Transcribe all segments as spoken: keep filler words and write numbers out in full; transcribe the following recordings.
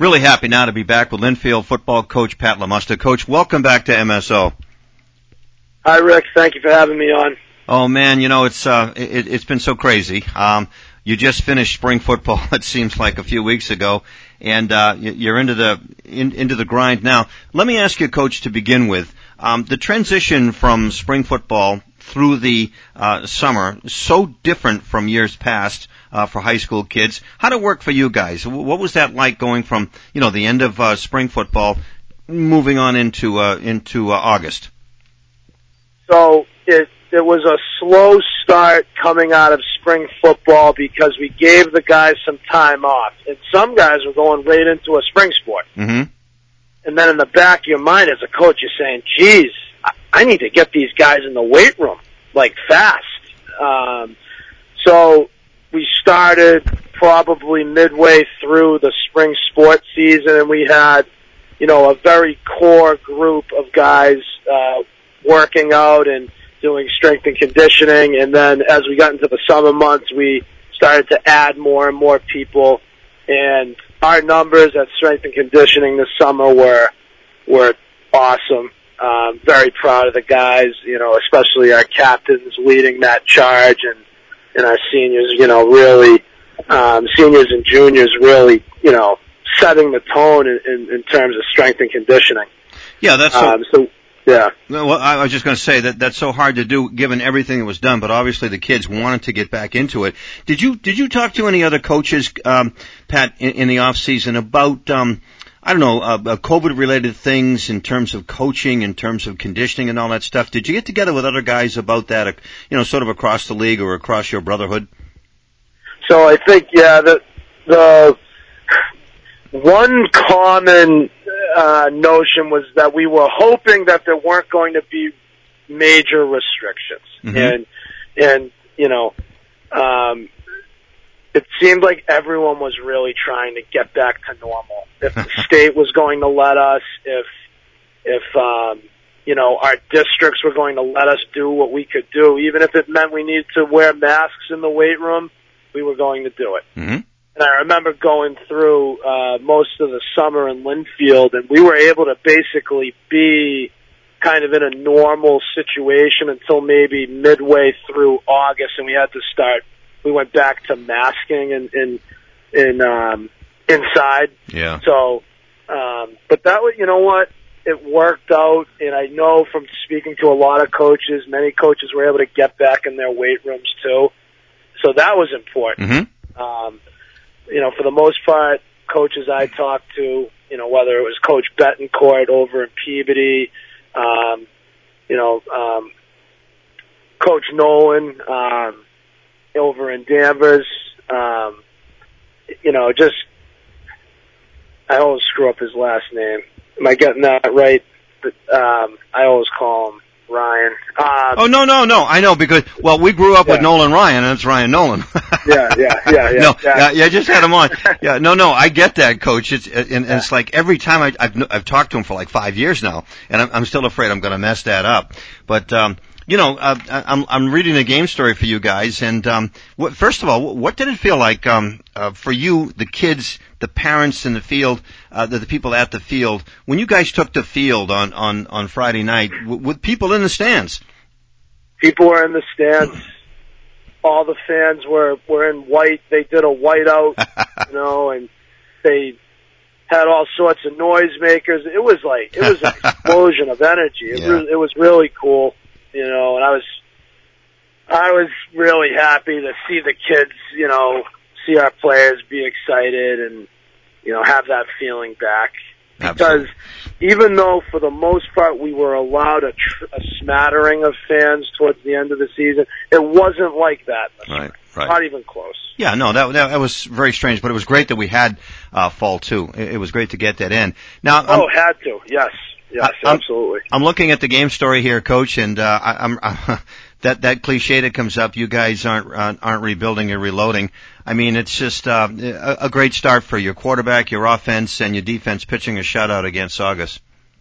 Really happy now to be back with Linfield football coach Pat LaMusta. Coach, welcome back to M S O. Hi, Rick. Thank you for having me on. Oh man, you know it's uh, it, it's been so crazy. Um, you just finished spring football. It seems like a few weeks ago, and uh, you're into the in, into the grind now. Let me ask you, Coach, to begin with, um, the transition from spring football through the uh, summer, so different from years past uh, for high school kids. How did it work for you guys? What was that like going from, you know, the end of uh, spring football, moving on into uh, into uh, August? So it it was a slow start coming out of spring football because we gave the guys some time off, and some guys were going right into a spring sport. Mm-hmm. And then in the back of your mind as a coach, you're saying, geez, I, I need to get these guys in the weight room, like, fast. Um, so we started probably midway through the spring sports season, and we had, you know, a very core group of guys uh, working out and doing strength and conditioning. And then as we got into the summer months, we started to add more and more people. And our numbers at strength and conditioning this summer were were awesome. Um, very proud of the guys, you know, especially our captains leading that charge, and, and our seniors, you know, really, um, seniors and juniors really, you know, setting the tone in, in, in terms of strength and conditioning. Yeah, that's so, um, so yeah. Well, I was just going to say that that's so hard to do given everything that was done, but obviously the kids wanted to get back into it. Did you did you talk to any other coaches, um, Pat, in, in the off season about um, I don't know, uh, uh, COVID-related things in terms of coaching, in terms of conditioning and all that stuff? Did you get together with other guys about that, uh, you know, sort of across the league or across your brotherhood? So I think, yeah, the, the one common uh, notion was that we were hoping that there weren't going to be major restrictions. Mm-hmm. And, and, you know, um, it seemed like everyone was really trying to get back to normal. If the state was going to let us, if, if, um, you know, our districts were going to let us do what we could do, even if it meant we needed to wear masks in the weight room, we were going to do it. Mm-hmm. And I remember going through, uh, most of the summer in Linfield, and we were able to basically be kind of in a normal situation until maybe midway through August, and we had to start. We went back to masking in in, in um, inside. Yeah. So, um, but that was, you know what, it worked out, and I know from speaking to a lot of coaches, many coaches were able to get back in their weight rooms too. So that was important. Mm-hmm. Um, you know, for the most part, coaches I talked to, you know, whether it was Coach Betancourt over in Peabody, um, you know, um, Coach Nolan, um, over in Danvers, um, you know, just, I always screw up his last name. Am I getting that right? But, um, I always call him Ryan. Um, oh, no, no, no. I know because, well, we grew up yeah. with Nolan Ryan, and it's Ryan Nolan. yeah, yeah, yeah, yeah. No, yeah. yeah, yeah, just had him on. Yeah, no, no, I get that, Coach. It's and, and it's like every time I, I've I've talked to him for like five years now, and I'm, I'm still afraid I'm going to mess that up. But um, you know, uh, I'm I'm reading a game story for you guys, and um, what, first of all, what did it feel like um, uh, for you, the kids, the parents in the field, uh, the, the people at the field, when you guys took the field on on on Friday night w- with people in the stands? People were in the stands. All the fans were, were in white. They did a whiteout, you know, and they had all sorts of noisemakers. It was like, it was an explosion of energy. It, yeah. re- it was really cool, you know, and I was, I was really happy to see the kids, you know, see our players be excited and, you know, have that feeling back. Because Absolutely. even though for the most part we were allowed a, tr- a smattering of fans towards the end of the season, it wasn't like that. Right, right. Not even close. Yeah, no, that, that that was very strange, but it was great that we had uh, fall too. It, it was great to get that in. Now, I'm, oh, had to, yes, yes, I'm, absolutely. I'm looking at the game story here, Coach, and uh, I, I'm. I'm That that cliche that comes up, you guys aren't uh, aren't rebuilding or reloading. I mean, it's just uh, a, a great start for your quarterback, your offense, and your defense pitching a shutout against Saugus.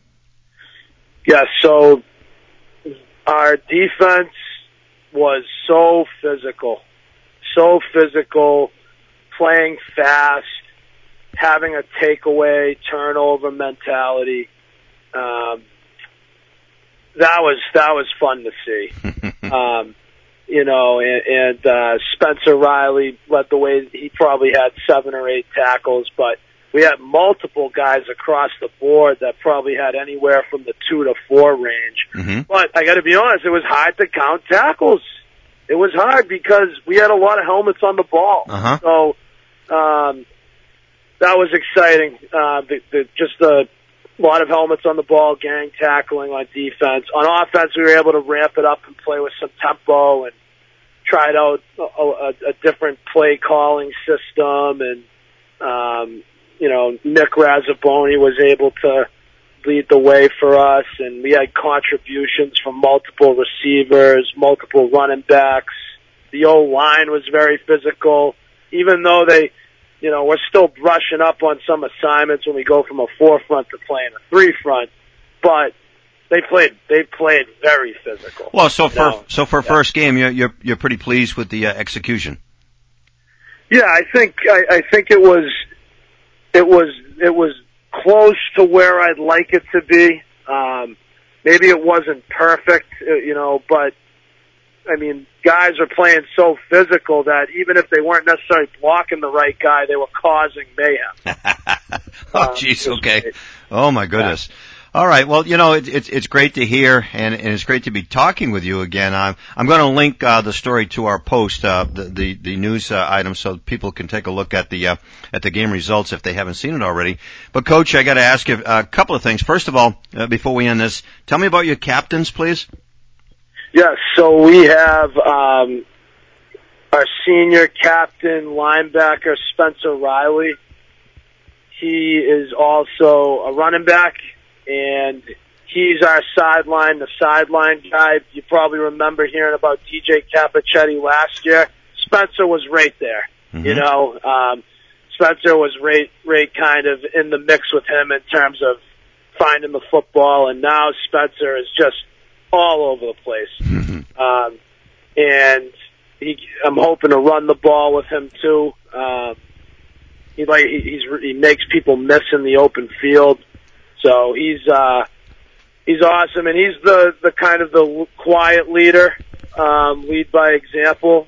Yeah, so our defense was so physical, so physical, playing fast, having a takeaway turnover mentality. Um, that was that was fun to see. um, you know, and, and uh, Spencer Riley led the way. He probably had seven or eight tackles, but we had multiple guys across the board that probably had anywhere from the two to four range. Mm-hmm. But I got to be honest, it was hard to count tackles. It was hard because we had a lot of helmets on the ball. Uh-huh. So um, that was exciting. Uh, the, the, just a lot of helmets on the ball, gang tackling on defense. On offense, we were able to ramp it up and play with some tempo and tried out a, a, a different play calling system. And, um, you know, Nick Razzaboni was able to lead the way for us, and we had contributions from multiple receivers, multiple running backs. The O-line was very physical, even though they, you know, we're still brushing up on some assignments when we go from a four front to playing a three front, but they played, they played very physical. Well, so for, now, so for yeah. first game, you're, you're, you're pretty pleased with the uh, execution. Yeah, I think, I, I think it was, it was, it was close to where I'd like it to be. Um, maybe it wasn't perfect, you know, but I mean, guys are playing so physical that even if they weren't necessarily blocking the right guy, they were causing mayhem. oh, jeez, um, okay. Great. Oh, my goodness. Yeah. All right. Well, you know, it, it's it's great to hear, and, and it's great to be talking with you again. I'm I'm going to link uh, the story to our post, uh, the the, the news uh, item, so people can take a look at the uh, at the game results if they haven't seen it already. But, Coach, I got to ask you a couple of things. First of all, uh, before we end this, tell me about your captains, please. Yes. So we have um, our senior captain, linebacker Spencer Riley. He is also a running back. And he's our sideline, the sideline guy. You probably remember hearing about D J Capichetti last year. Spencer was right there. Mm-hmm. You know, um, Spencer was right, right kind of in the mix with him in terms of finding the football, and now Spencer is just all over the place. Mm-hmm. Um, and he, I'm hoping to run the ball with him too. Um, he like he's he makes people miss in the open field. So he's uh, he's awesome, and he's the, the kind of the quiet leader, um, lead by example.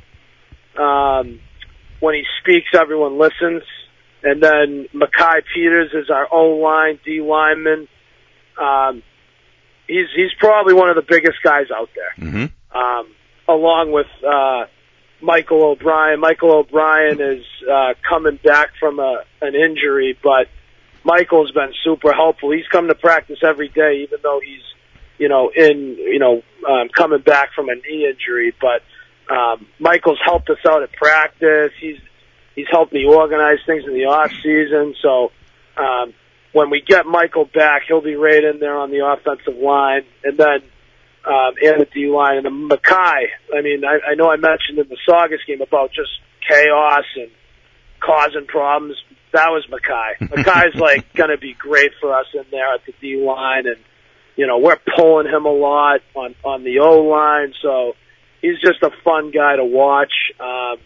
Um, when he speaks, everyone listens. And then Makai Peters is our O-line, D lineman. Um, he's he's probably one of the biggest guys out there, mm-hmm. um, along with uh, Michael O'Brien. Michael O'Brien is uh, coming back from a, an injury, but Michael's been super helpful. He's come to practice every day, even though he's, you know, in, you know, um, coming back from a knee injury. But um, Michael's helped us out at practice. He's he's helped me organize things in the off season. So um, when we get Michael back, he'll be right in there on the offensive line, and then um, and the D line. And the Makai. I mean, I, I know I mentioned in the Saugus game about just chaos and causing problems. That was Makai. Makai's like going to be great for us in there at the D line, and you know we're pulling him a lot on on the O line. So he's just a fun guy to watch, um,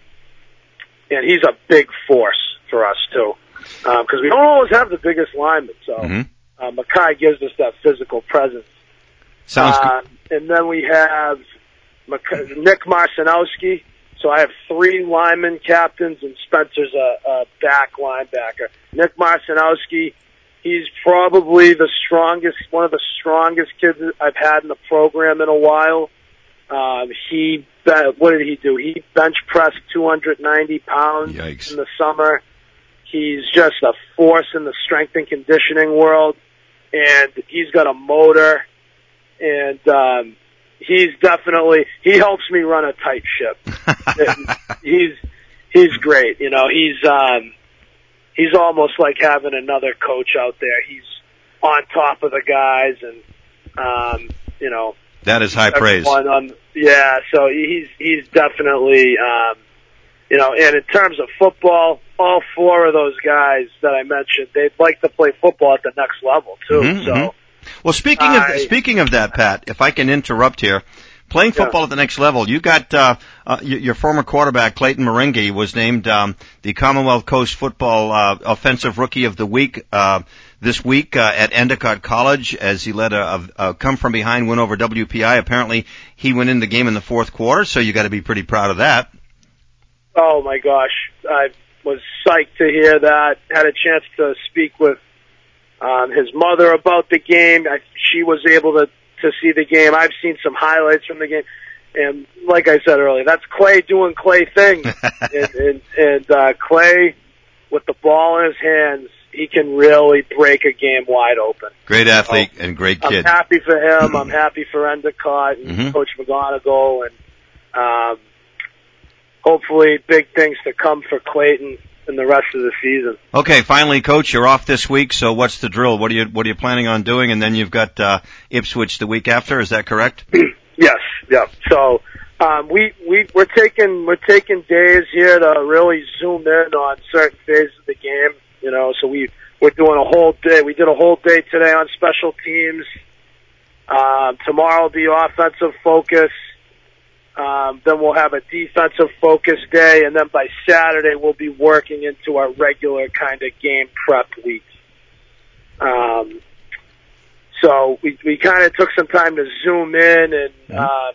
and he's a big force for us too, because um, we don't always have the biggest linemen. So mm-hmm. uh, Makai gives us that physical presence. Sounds uh, good. And then we have Makai, Nick Marcinowski. So I have three lineman captains, and Spencer's a, a back linebacker. Nick Marcinowski, he's probably the strongest, one of the strongest kids I've had in the program in a while. Um, he, what did he do? He bench pressed two hundred ninety pounds Yikes. in the summer. He's just a force in the strength and conditioning world, and he's got a motor, and um, he's definitely, he helps me run a tight ship. he's, he's great. You know, he's, um, he's almost like having another coach out there. He's on top of the guys, and, um, you know. That is high praise. On, yeah, so he's, he's definitely, um, you know, and in terms of football, all four of those guys that I mentioned, they'd like to play football at the next level too. Mm-hmm, so. Mm-hmm. Well, speaking of, I, speaking of that, Pat, if I can interrupt here, Playing Yeah. football at the next level, you got uh, uh, your, your former quarterback Clayton Moringi was named um, the Commonwealth Coast Football uh, Offensive Rookie of the Week uh, this week uh, at Endicott College as he led a, a, a come-from-behind win over W P I. Apparently, he went in the game in the fourth quarter, so you got to be pretty proud of that. Oh my gosh, I was psyched to hear that. Had a chance to speak with um, his mother about the game. I, she was able to. to see the game. I've seen some highlights from the game. And like I said earlier, that's Clay doing Clay things. and and, and uh, Clay, with the ball in his hands, he can really break a game wide open. Great athlete so, and great kid. I'm happy for him. I'm happy for Endicott and mm-hmm. Coach McGonigal. And um, hopefully big things to come for Clayton in the rest of the season. Okay, finally, Coach, you're off this week, so what's the drill? What are you What are you planning on doing? And then you've got uh, Ipswich the week after. Is that correct? Yes, yeah. So um, we we we're taking we're taking days here to really zoom in on certain phases of the game. You know, so we we're doing a whole day. We did a whole day today on special teams. Um, tomorrow will be offensive focus. Um, then we'll have a defensive focus day, and then by Saturday we'll be working into our regular kind of game prep week. Um, so we we kind of took some time to zoom in and um,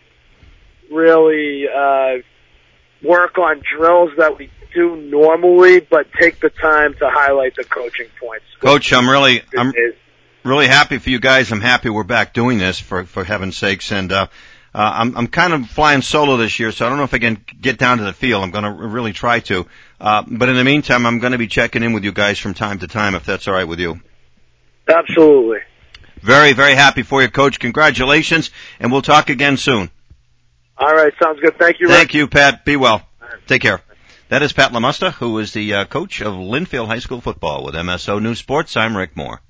really uh, work on drills that we do normally, but take the time to highlight the coaching points. Coach, I'm really I'm really happy for you guys. I'm happy we're back doing this for for heaven's sakes, and. uh Uh, I'm, I'm kind of flying solo this year, so I don't know if I can get down to the field. I'm going to really try to. Uh, but in the meantime, I'm going to be checking in with you guys from time to time, if that's all right with you. Absolutely. Very, very happy for you, Coach. Congratulations, and we'll talk again soon. All right, sounds good. Thank you, Rick. Thank you, Pat. Be well. Take care. That is Pat LaMusta, who is the uh, coach of Linfield High School football with M S O News Sports. I'm Rick Moore.